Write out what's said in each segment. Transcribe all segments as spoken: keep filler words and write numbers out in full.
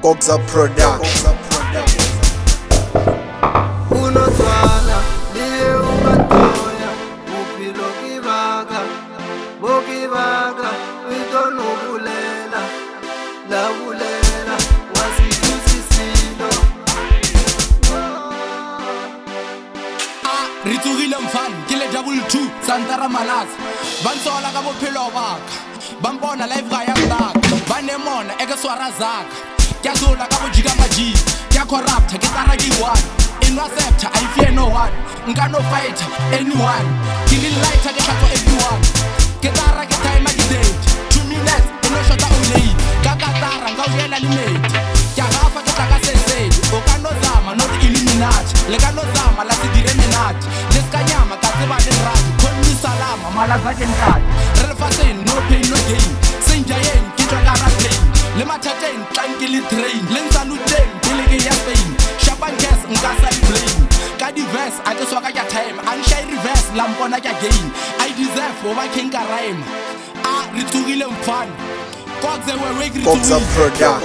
Boxer Production. Unotwana liye ungantoya uphilo kibaka bokibaka itonobulela labulela wasithusisilo Ritsugile mfana ke le double two Santara Malazi bansola ka bophelo baka bambona life ga ya ndaka banemona eke swara zaka ke azola ka bojika maji ke corrupt ke tara ki one in accept I fear no one nka no fight anyone ke le lighter ke tlhatso everyone ke tara ke time ke date two minutes eno shota o late ka katara nga uyela limate ke agafa ke tlaka sesedi o ka no zama not illuminati le ka no zama la se dire minati le ska nyama ka tseba le rati call me salama mala za ke ntati re fa sen no pain no gain senjayen ke twa ka ra pain le mathateng tlankile train le nsaluteng pele ke ya Spain shapan gas nka sa blame ka diverse a ke soka ka time an shy reverse la mpona ka gain I deserve over king ka rhyme a ritsugile mfana kokze we we Boxer Production.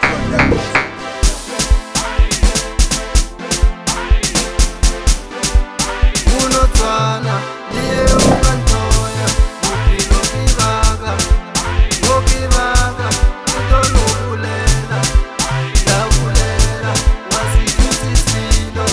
unotwana liye ungantoya uphilo kibaka bokibaka itonobulela labulela wasithusisilo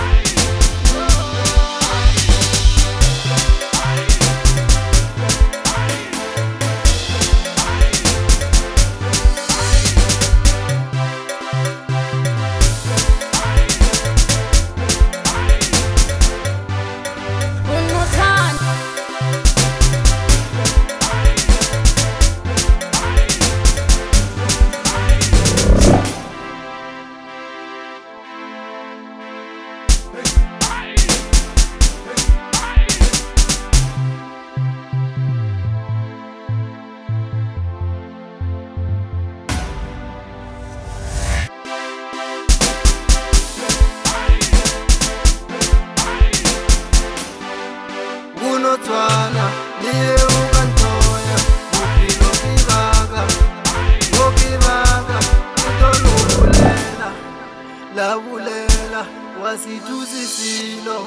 unotwana liye ungantoya uphilo kibaka bokibaka itonobulela labulela wasithusisilo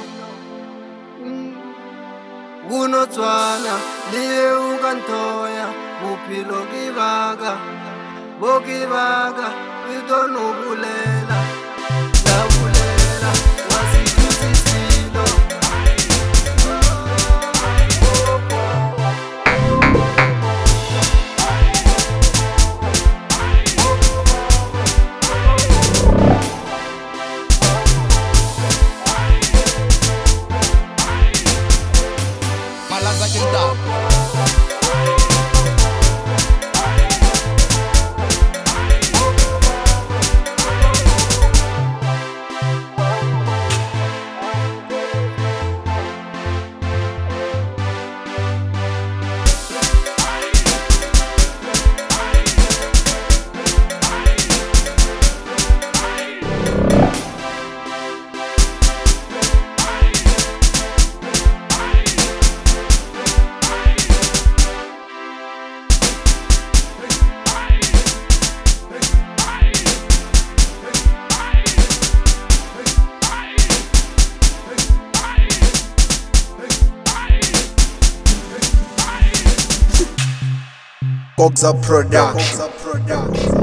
unotwana liye ungantoya uphilo kibaka bokibaka itonobulela labulela wasithusisilo malaza ke ndaba Boxer Production.